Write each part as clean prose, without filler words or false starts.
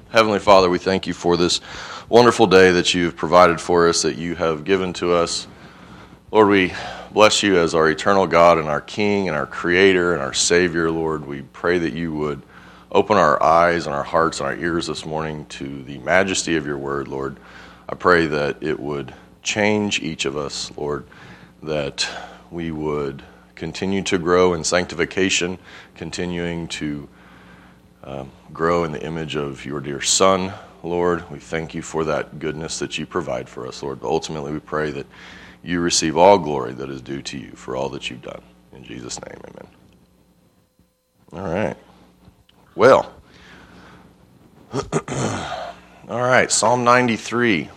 Heavenly Father, we thank you for this wonderful day that you've provided for us, that you have given to us. Lord, we bless you as our eternal God and our King and our Creator and our Savior, Lord. We pray that you would open our eyes and our hearts and our ears this morning to the majesty of your word, Lord. I pray that it would change each of us, Lord, that we would continue to grow in sanctification, continuing to grow in the image of your dear Son, Lord. We thank you for that goodness that you provide for us, Lord. But ultimately, we pray that you receive all glory that is due to you for all that you've done. In Jesus' name, amen. All right. Well, all right, Psalm 93.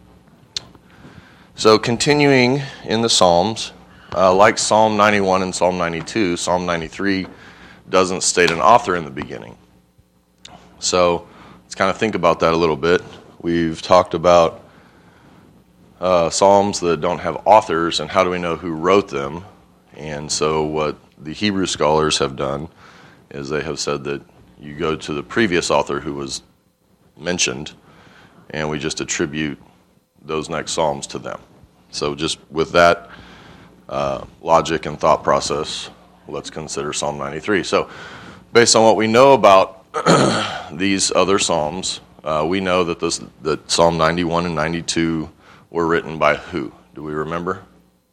So continuing in the Psalms, like Psalm 91 and Psalm 92, Psalm 93 doesn't state an author in the beginning. So let's kind of think about that a little bit. We've talked about Psalms that don't have authors and how do we know who wrote them. And so what the Hebrew scholars have done is they have said that you go to the previous author who was mentioned and we just attribute those next Psalms to them. So just with that logic and thought process, let's consider Psalm 93. So based on what we know about these other Psalms, we know that Psalm 91 and 92 were written by who? Do we remember?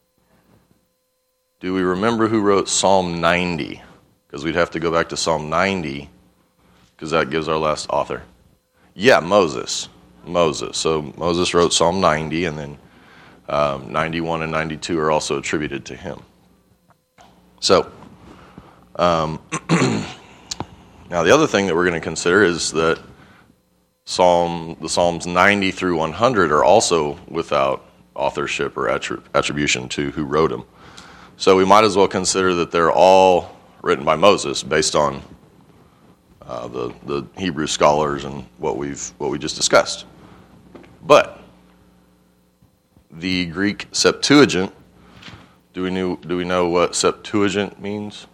Do we remember who wrote Psalm 90? Because we'd have to go back to Psalm 90, because that gives our last author. Yeah, Moses. So Moses wrote Psalm 90, and then 91 and 92 are also attributed to him. So, now, the other thing that we're going to consider is that the Psalms 90 through 100 are also without authorship or attribution to who wrote them. So we might as well consider that they're all written by Moses based on the Hebrew scholars and what we just discussed. But the Greek Septuagint, do we know what Septuagint means?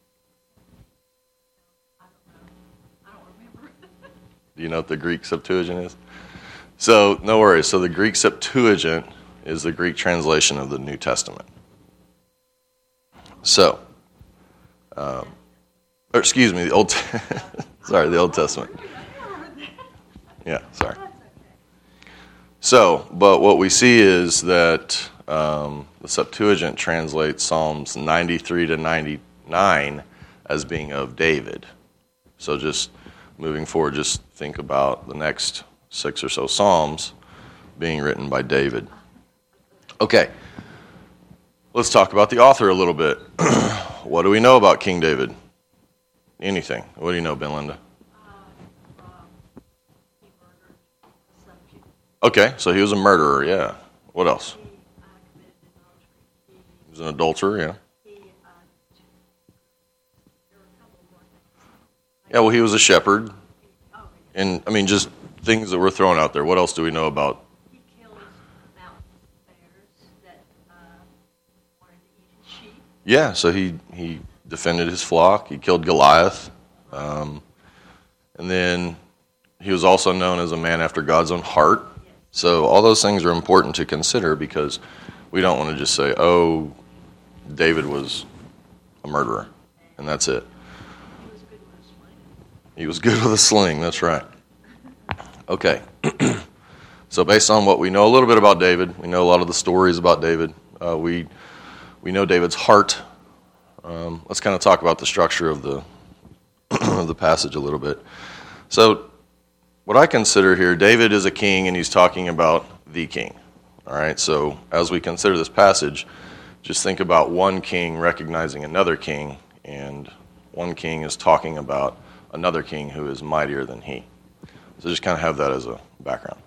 Do you know what the Greek Septuagint is? So, no worries. So the Greek Septuagint is the Greek translation of the New Testament. So, the Old the Old Testament. Yeah, sorry. So, but what we see is that the Septuagint translates Psalms 93 to 99 as being of David. So just moving forward, just think about the next 6 or so Psalms being written by David. Okay, let's talk about the author a little bit. What do we know about King David? Anything? What do you know, Ben Linda? Okay, so he was a murderer, yeah. What else? He was an adulterer, yeah. Yeah, well, he was a shepherd. And, just things that were thrown out there. What else do we know about? He killed mountain bears that wanted to eat his sheep. Yeah, so he defended his flock. He killed Goliath. And then he was also known as a man after God's own heart. Yes. So all those things are important to consider because we don't want to just say, oh, David was a murderer, and that's it. He was good with a sling, that's right. Okay. So based on what we know a little bit about David, we know a lot of the stories about David. We know David's heart. Let's kind of talk about the structure of the of the passage a little bit. So what I consider here, David is a king and he's talking about the king. All right, so as we consider this passage, just think about one king recognizing another king, and one king is talking about another king who is mightier than he. So just kind of have that as a background.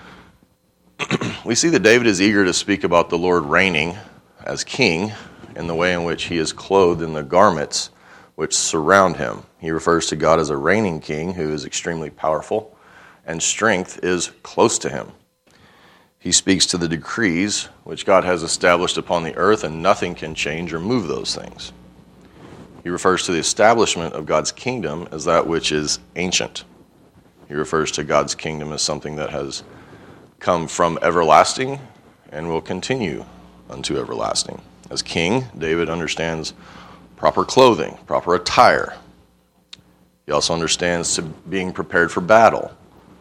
We see that David is eager to speak about the Lord reigning as king in the way in which he is clothed in the garments which surround him. He refers to God as a reigning king who is extremely powerful, and strength is close to him. He speaks to the decrees which God has established upon the earth, and nothing can change or move those things. He refers to the establishment of God's kingdom as that which is ancient. He refers to God's kingdom as something that has come from everlasting and will continue unto everlasting. As king, David understands proper clothing, proper attire. He also understands being prepared for battle.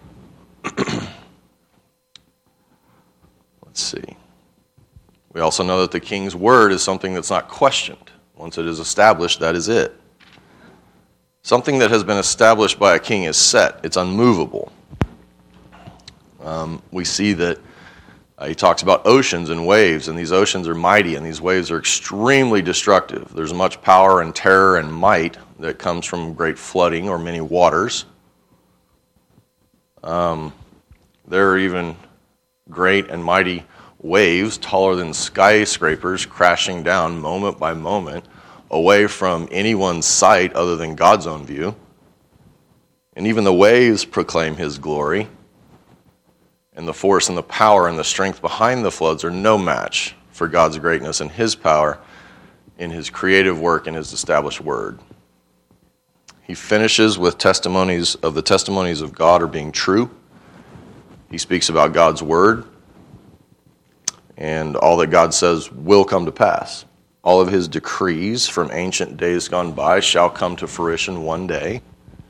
Let's see. We also know that the king's word is something that's not questioned. Once it is established, that is it. Something that has been established by a king is set. It's unmovable. We see that he talks about oceans and waves, and these oceans are mighty, and these waves are extremely destructive. There's much power and terror and might that comes from great flooding or many waters. There are even great and mighty waves taller than skyscrapers crashing down moment by moment away from anyone's sight other than God's own view. And even the waves proclaim his glory. And the force and the power and the strength behind the floods are no match for God's greatness and his power in his creative work and his established word. He finishes with testimonies of the testimonies of God are being true. He speaks about God's word, and all that God says will come to pass. All of his decrees from ancient days gone by shall come to fruition one day.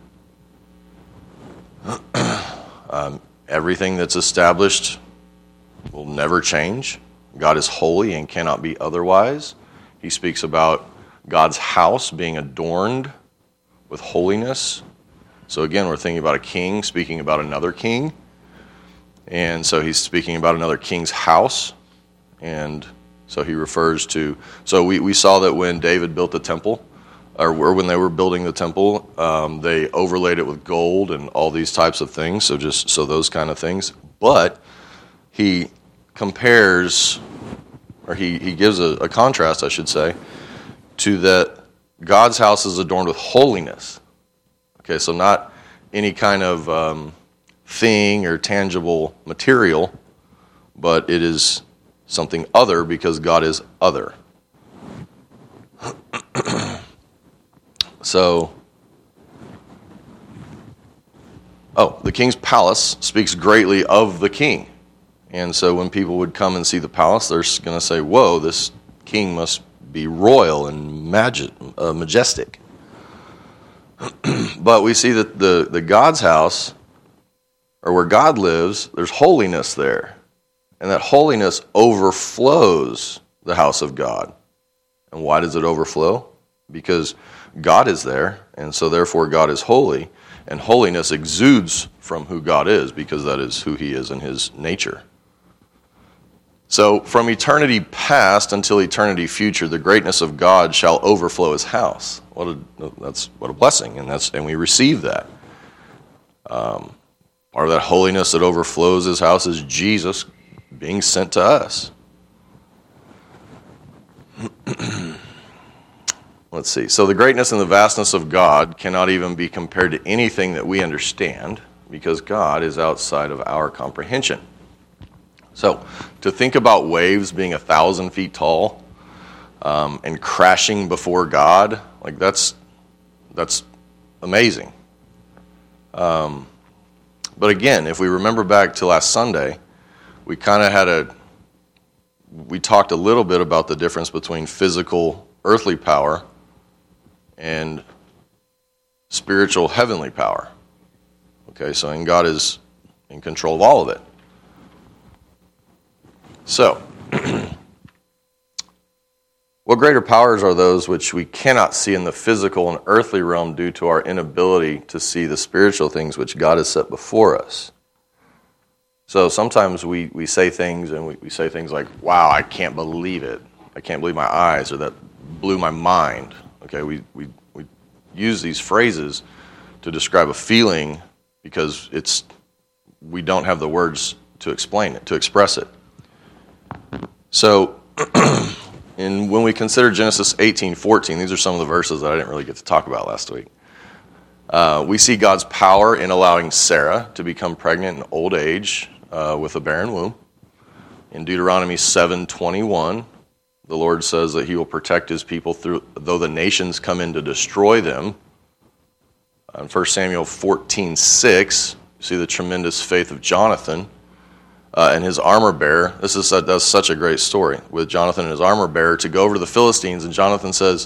Everything that's established will never change. God is holy and cannot be otherwise. He speaks about God's house being adorned with holiness. So again, we're thinking about a king speaking about another king. And so he's speaking about another king's house. And so he refers to, so we saw that when David built the temple, or when they were building the temple, they overlaid it with gold and all these types of things, so those kind of things. But he compares, or he gives a contrast, I should say, to that God's house is adorned with holiness. Okay, so not any kind of thing or tangible material, but it is something other because God is other. So, the king's palace speaks greatly of the king. And so when people would come and see the palace, they're going to say, whoa, this king must be royal and majestic. But we see that the God's house, or where God lives, there's holiness there. And that holiness overflows the house of God. And why does it overflow? Because God is there, and so therefore God is holy, and holiness exudes from who God is, because that is who he is in his nature. So from eternity past until eternity future, the greatness of God shall overflow his house. What a blessing, and we receive that. Part of that holiness that overflows his house is Jesus being sent to us. Let's see. So the greatness and the vastness of God cannot even be compared to anything that we understand, because God is outside of our comprehension. So to think about waves being 1,000 feet tall and crashing before God, like that's amazing. But again, if we remember back to last Sunday, we kind of we talked a little bit about the difference between physical earthly power and spiritual heavenly power. Okay, so and God is in control of all of it. So, what greater powers are those which we cannot see in the physical and earthly realm due to our inability to see the spiritual things which God has set before us? So sometimes we say things, and we say things like, wow, I can't believe it. I can't believe my eyes, or that blew my mind. Okay, we use these phrases to describe a feeling because we don't have the words to explain it, to express it. So, when we consider Genesis 18:14, these are some of the verses that I didn't really get to talk about last week. We see God's power in allowing Sarah to become pregnant in old age with a barren womb. In Deuteronomy 7:21, the Lord says that he will protect his people though the nations come in to destroy them. In 1 Samuel 14:6, see the tremendous faith of Jonathan and his armor bearer. That's such a great story with Jonathan and his armor bearer to go over to the Philistines, and Jonathan says,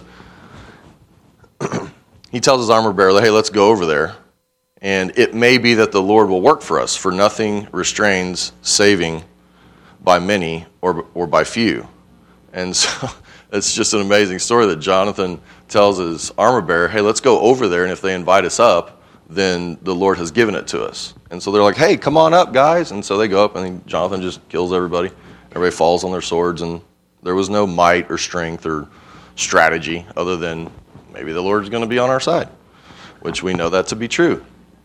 he tells his armor bearer, hey, let's go over there, and it may be that the Lord will work for us, for nothing restrains saving by many or by few. And so it's just an amazing story that Jonathan tells his armor bearer, hey, let's go over there, and if they invite us up, then the Lord has given it to us. And so they're like, hey, come on up, guys. And so they go up, and Jonathan just kills everybody. Everybody falls on their swords, and there was no might or strength or strategy other than maybe the Lord's going to be on our side, which we know that to be true.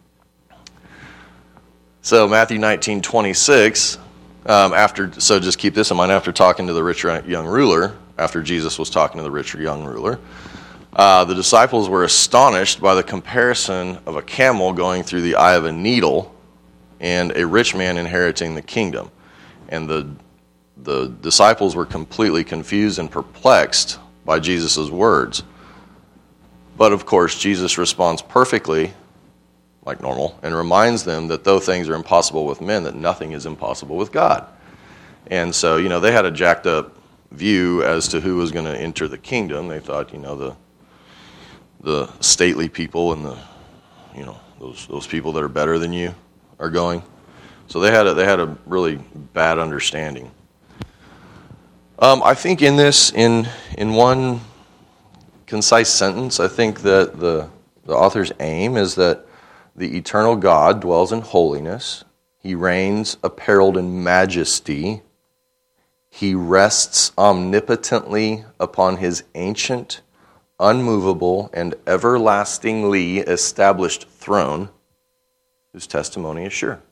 So Matthew 19:26, so just keep this in mind, after talking to the rich young ruler, after Jesus was talking to the rich young ruler, the disciples were astonished by the comparison of a camel going through the eye of a needle and a rich man inheriting the kingdom. And the disciples were completely confused and perplexed by Jesus' words. But of course, Jesus responds perfectly, like normal, and reminds them that though things are impossible with men, that nothing is impossible with God. And so, they had a jacked up view as to who was going to enter the kingdom. They thought, the stately people and those people that are better than you are going. So they had a really bad understanding. I think in this, in one concise sentence, I think that the author's aim is that the eternal God dwells in holiness. He reigns apparelled in majesty. He rests omnipotently upon his ancient, unmovable, and everlastingly established throne, whose testimony is sure.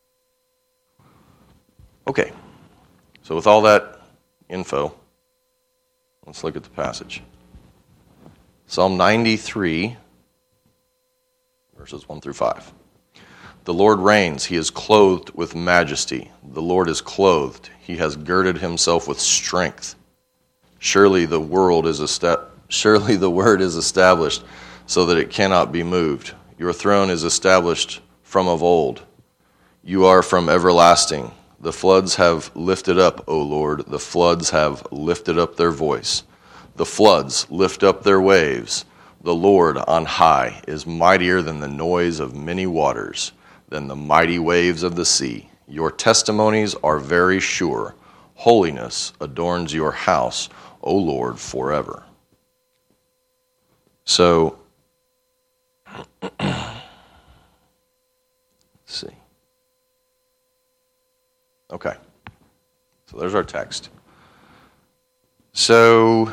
Okay, so with all that info, let's look at the passage. Psalm 93, verses 1 through 5. The Lord reigns, he is clothed with majesty. The Lord is clothed, he has girded himself with strength. Surely the word is established so that it cannot be moved. Your throne is established from of old. You are from everlasting. The floods have lifted up, O Lord. The floods have lifted up their voice. The floods lift up their waves. The Lord on high is mightier than the noise of many waters, than the mighty waves of the sea. Your testimonies are very sure. Holiness adorns your house, O Lord, forever. So, let's see. Okay. So there's our text. So,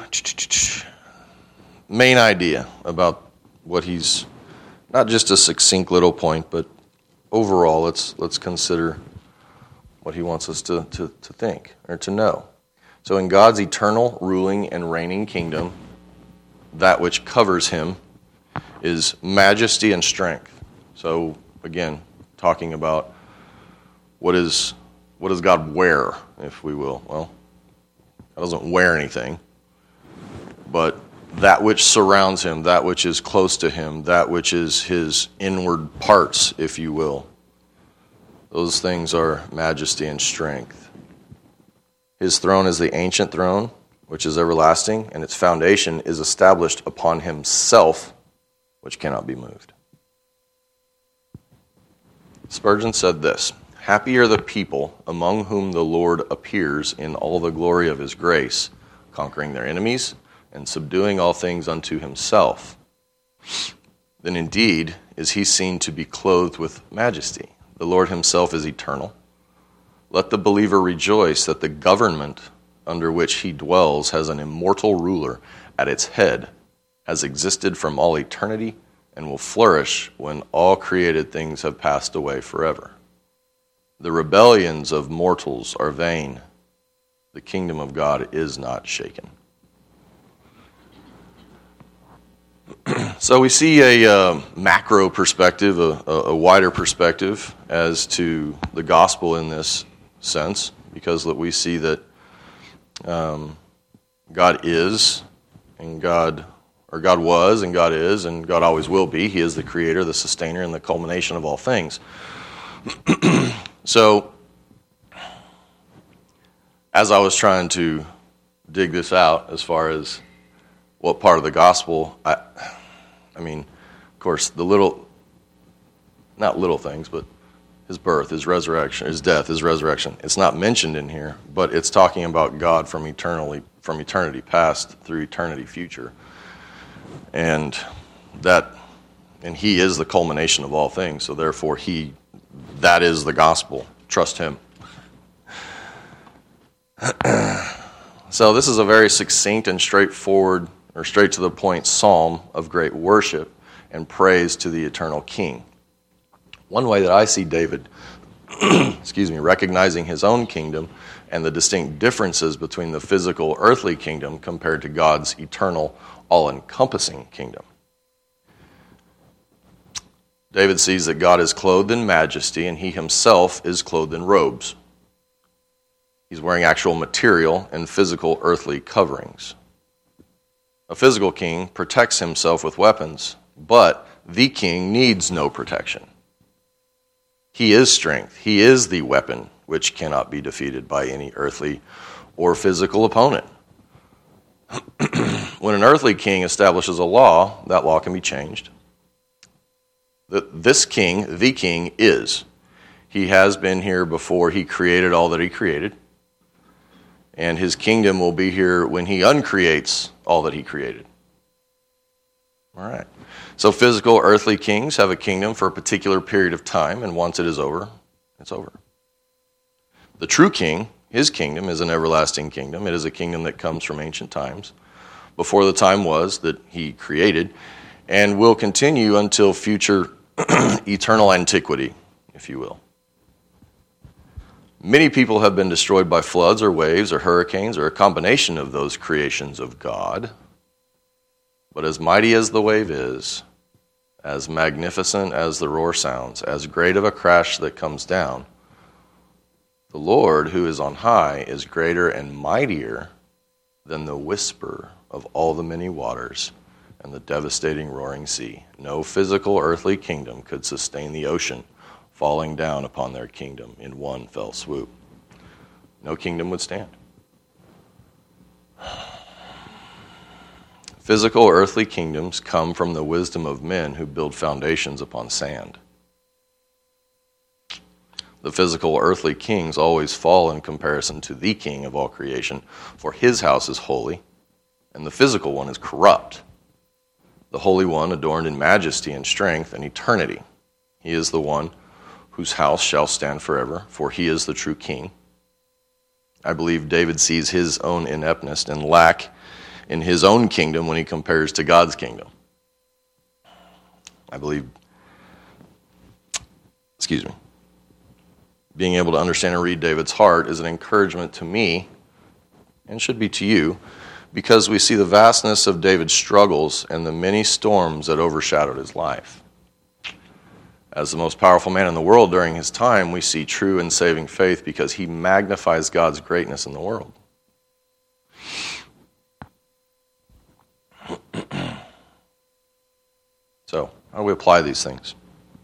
main idea about what he's, not just a succinct little point, but overall, let's consider what he wants us to think or to know. So in God's eternal ruling and reigning kingdom, that which covers him is majesty and strength. So again, talking about what does God wear, if we will? Well, God doesn't wear anything, but that which surrounds him, that which is close to him, that which is his inward parts, if you will. Those things are majesty and strength. His throne is the ancient throne, which is everlasting, and its foundation is established upon himself, which cannot be moved. Spurgeon said this, "Happy are the people among whom the Lord appears in all the glory of his grace, conquering their enemies and subduing all things unto himself. Then indeed is he seen to be clothed with majesty. The Lord himself is eternal. Let the believer rejoice that the government under which he dwells has an immortal ruler at its head, has existed from all eternity, and will flourish when all created things have passed away forever. The rebellions of mortals are vain. The kingdom of God is not shaken." So we see a macro perspective, a wider perspective as to the gospel in this sense, because we see that God is, and God was, and God is, and God always will be. He is the creator, the sustainer, and the culmination of all things. So, as I was trying to dig this out as far as what part of the gospel, I mean, of course, not little things, but his birth, his resurrection, his death, his resurrection. It's not mentioned in here, but it's talking about God from eternity past through eternity future. And he is the culmination of all things, so therefore that is the gospel. Trust him. So this is a very succinct and straightforward, or straight to the point, psalm of great worship and praise to the eternal King. One way that I see David, recognizing his own kingdom and the distinct differences between the physical earthly kingdom compared to God's eternal, all-encompassing kingdom. David sees that God is clothed in majesty and he himself is clothed in robes. He's wearing actual material and physical earthly coverings. A physical king protects himself with weapons, but the king needs no protection. He is strength. He is the weapon which cannot be defeated by any earthly or physical opponent. When an earthly king establishes a law, that law can be changed. This king, the king, is. He has been here before he created all that he created. And his kingdom will be here when he uncreates all that he created. All right. So physical earthly kings have a kingdom for a particular period of time, and once it is over, it's over. The true king, his kingdom, is an everlasting kingdom. It is a kingdom that comes from ancient times, before the time was that he created, and will continue until future eternal antiquity, if you will. Many people have been destroyed by floods or waves or hurricanes or a combination of those creations of God. But as mighty as the wave is, as magnificent as the roar sounds, as great of a crash that comes down, the Lord who is on high is greater and mightier than the whisper of all the many waters and the devastating roaring sea. No physical earthly kingdom could sustain the ocean falling down upon their kingdom in one fell swoop. No kingdom would stand. Physical earthly kingdoms come from the wisdom of men who build foundations upon sand. The physical earthly kings always fall in comparison to the king of all creation, for his house is holy, and the physical one is corrupt. The Holy One adorned in majesty and strength and eternity. He is the one whose house shall stand forever, for he is the true king. I believe David sees his own ineptness and lack in his own kingdom when he compares to God's kingdom. I believe, being able to understand and read David's heart is an encouragement to me, and should be to you, because we see the vastness of David's struggles and the many storms that overshadowed his life. As the most powerful man in the world during his time, we see true and saving faith because he magnifies God's greatness in the world. So, how do we apply these things?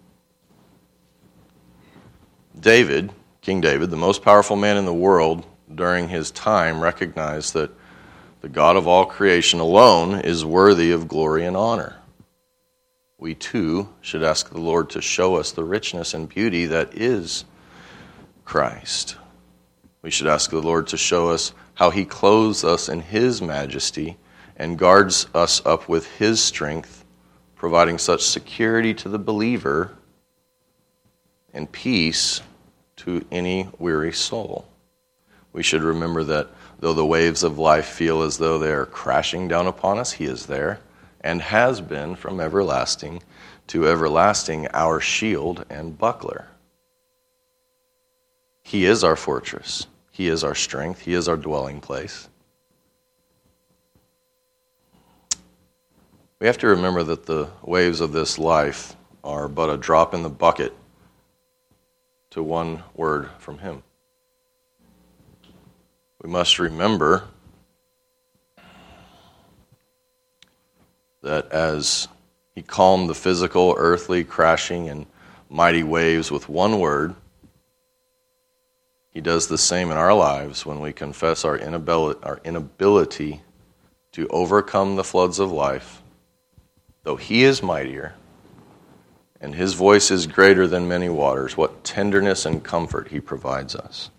David, King David, the most powerful man in the world during his time, recognized that the God of all creation alone is worthy of glory and honor. We too should ask the Lord to show us the richness and beauty that is Christ. We should ask the Lord to show us how he clothes us in his majesty and guards us up with his strength, providing such security to the believer and peace to any weary soul. We should remember that though the waves of life feel as though they are crashing down upon us, he is there and has been from everlasting to everlasting our shield and buckler. He is our fortress. He is our strength. He is our dwelling place. We have to remember that the waves of this life are but a drop in the bucket to one word from him. We must remember that as he calmed the physical, earthly crashing and mighty waves with one word, he does the same in our lives when we confess our inability to overcome the floods of life, though he is mightier and his voice is greater than many waters. What tenderness and comfort he provides us.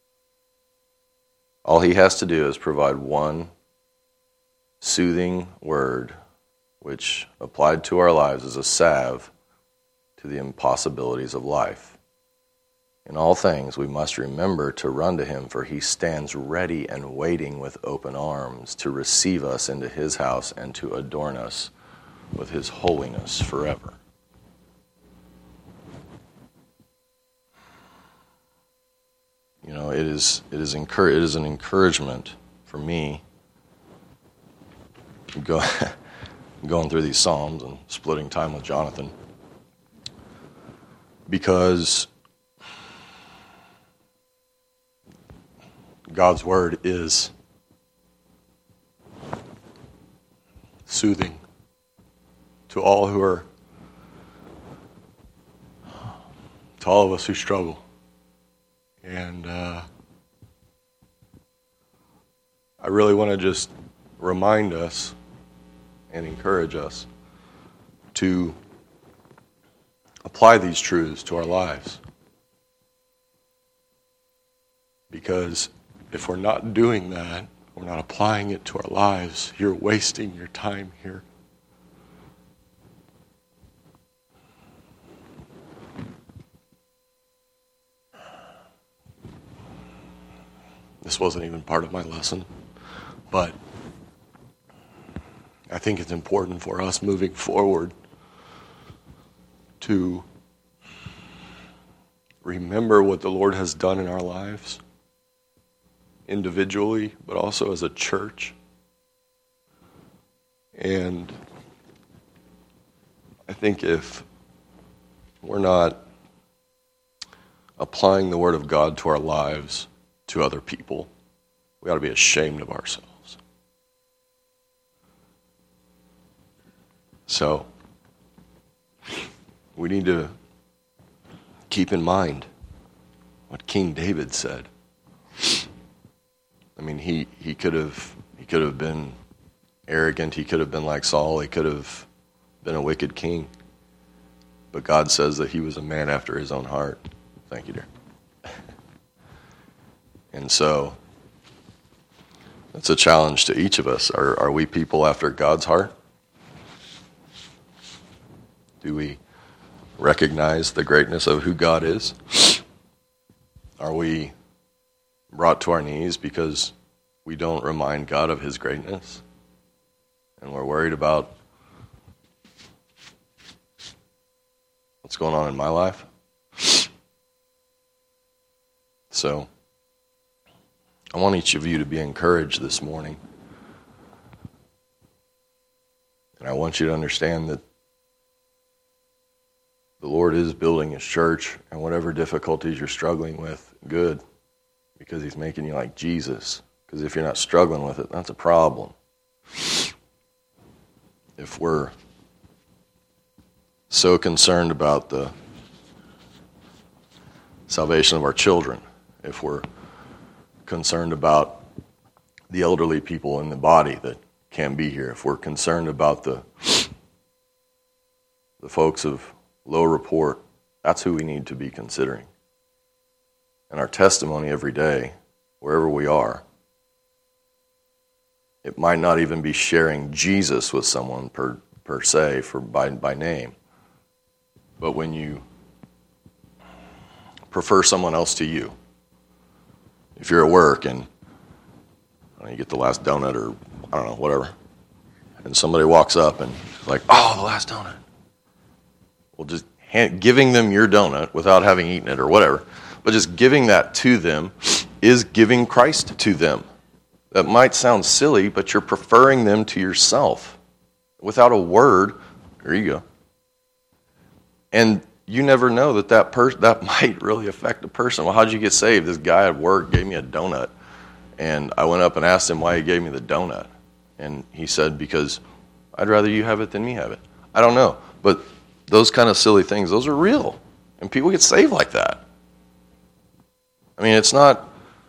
All he has to do is provide one soothing word, which applied to our lives is a salve to the impossibilities of life. In all things, we must remember to run to him, for he stands ready and waiting with open arms to receive us into his house and to adorn us with his holiness forever. You know, it is an encouragement for me going through these Psalms and splitting time with Jonathan, because God's word is soothing to all of us who struggle. And I really want to just remind us and encourage us to apply these truths to our lives. Because if we're not doing that, we're not applying it to our lives, you're wasting your time here. This wasn't even part of my lesson, but I think it's important for us moving forward to remember what the Lord has done in our lives, individually, but also as a church. And I think if we're not applying the Word of God to our lives, to other people, we ought to be ashamed of ourselves. So, we need to keep in mind what King David said. I mean, he could have been arrogant, he could have been like Saul, he could have been a wicked king. But God says that he was a man after his own heart. Thank you, dear. And so, it's a challenge to each of us. Are we people after God's heart? Do we recognize the greatness of who God is? Are we brought to our knees because we don't remind God of his greatness? And we're worried about what's going on in my life? So, I want each of you to be encouraged this morning. And I want you to understand that the Lord is building his church, and whatever difficulties you're struggling with, good, because he's making you like Jesus. Because if you're not struggling with it, that's a problem. If we're so concerned about the salvation of our children, if we're concerned about the elderly people in the body that can't be here, if we're concerned about the folks of low report, that's who we need to be considering. And our testimony every day, wherever we are, it might not even be sharing Jesus with someone per se, by name. But when you prefer someone else to you, if you're at work and you get the last donut or, I don't know, whatever, and somebody walks up and is like, oh, the last donut. Well, just giving them your donut without having eaten it or whatever, but just giving that to them is giving Christ to them. That might sound silly, but you're preferring them to yourself. Without a word, there you go. And you never know that might really affect a person. Well, how'd you get saved? This guy at work gave me a donut. And I went up and asked him why he gave me the donut. And he said, because I'd rather you have it than me have it. I don't know. But those kind of silly things, those are real. And people get saved like that. I mean, it's not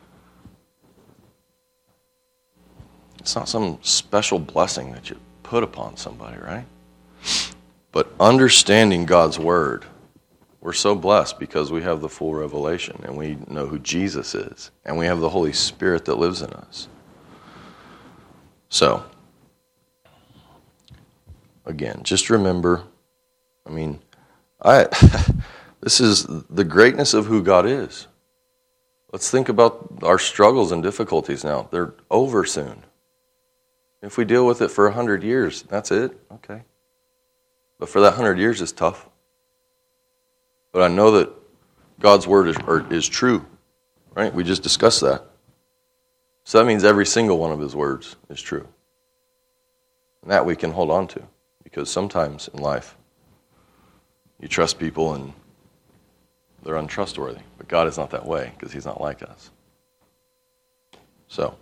some special blessing that you put upon somebody, right? But understanding God's word, we're so blessed because we have the full revelation and we know who Jesus is and we have the Holy Spirit that lives in us. So, again, just remember, this is the greatness of who God is. Let's think about our struggles and difficulties now. They're over soon. If we deal with it for 100 years, that's it. Okay. But for that 100 years, it's tough. But I know that God's word is true, right? We just discussed that. So that means every single one of his words is true. And that we can hold on to. Because sometimes in life, you trust people and they're untrustworthy. But God is not that way because he's not like us. So,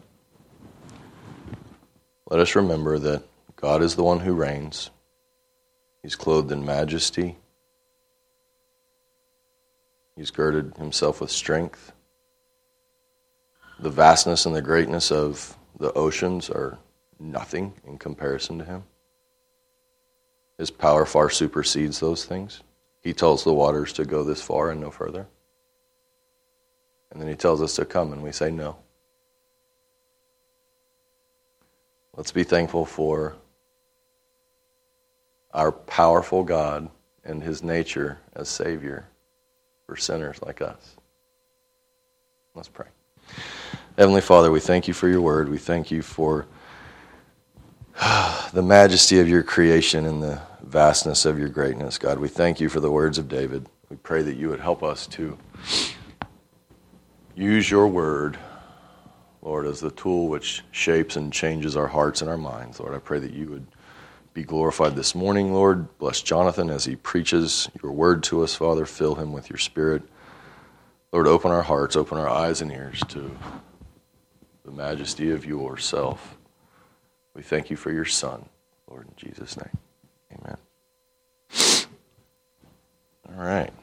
let us remember that God is the one who reigns. He's clothed in majesty. He's girded himself with strength. The vastness and the greatness of the oceans are nothing in comparison to him. His power far supersedes those things. He tells the waters to go this far and no further. And then he tells us to come and we say no. Let's be thankful for our powerful God and his nature as Savior for sinners like us. Let's pray. Heavenly Father, we thank you for your word. We thank you for the majesty of your creation and the vastness of your greatness, God. We thank you for the words of David. We pray that you would help us to use your word, Lord, as the tool which shapes and changes our hearts and our minds. Lord, I pray that you would be glorified this morning, Lord. Bless Jonathan as he preaches your word to us, Father. Fill him with your spirit. Lord, open our hearts, open our eyes and ears to the majesty of yourself. We thank you for your Son, Lord, in Jesus' name. Amen. All right.